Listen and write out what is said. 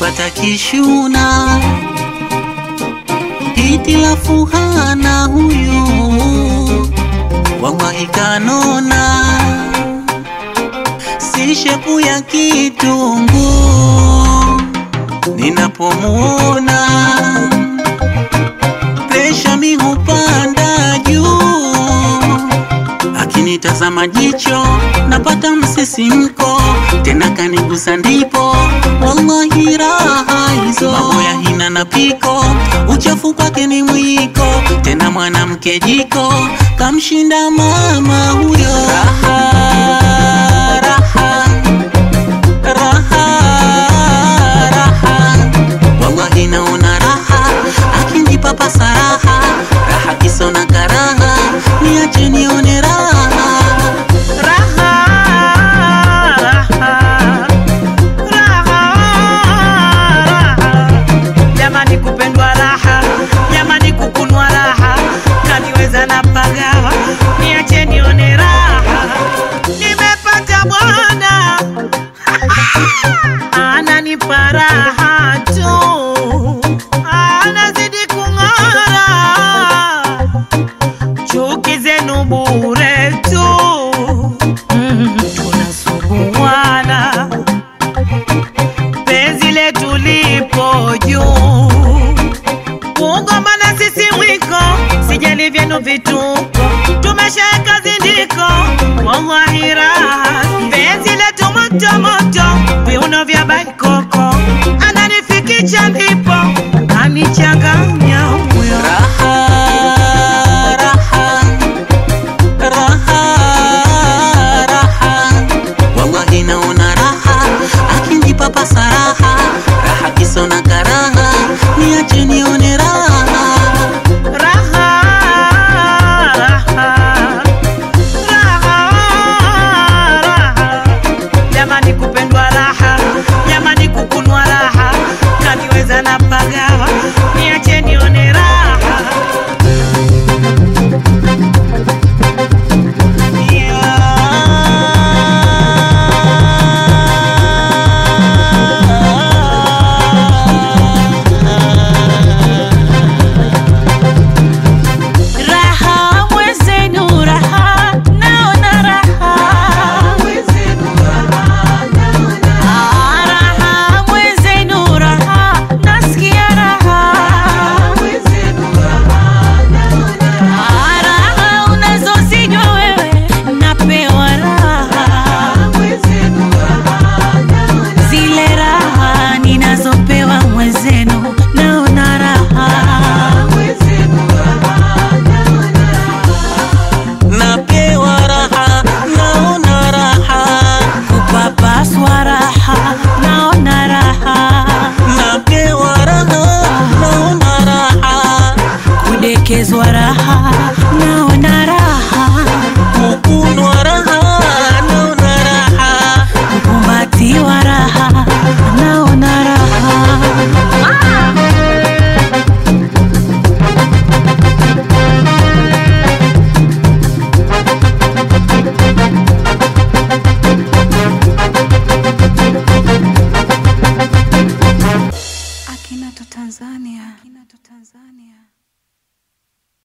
nimepata kishuna, hitilafu hana huyu, wallahi kanona, si shepu ya kitungu ninapomuona, presha mi hupanda juu, akinitazama jicho napata msisimko, tena kanigusa ndipo wallahi raha hizo, mambo ya hina na piko, uchafu kwake ni mwiko, tena mwanamke jiko, kamshinda mama huyo. Raha, raha, raha, raha, wallahi naona raha, akinipa pasaraha, raha kisona karaha, niache nione raha. Ananipa raha tu, anazidi kung'ara, chuki zenu bure tu, tunasuguana, penzi letu lipo juu, kugombana sisi mwiko, sijali vyenu vituko, tumeshaeka zindiko, wallahi raha, penzi letu moto moto, viuno vya baikoko, ananifikisha ndipo, anichanga